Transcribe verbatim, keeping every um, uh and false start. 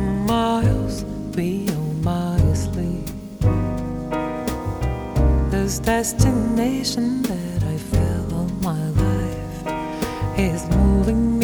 I'm miles beyond my sleep. This destination that I feel all my life is moving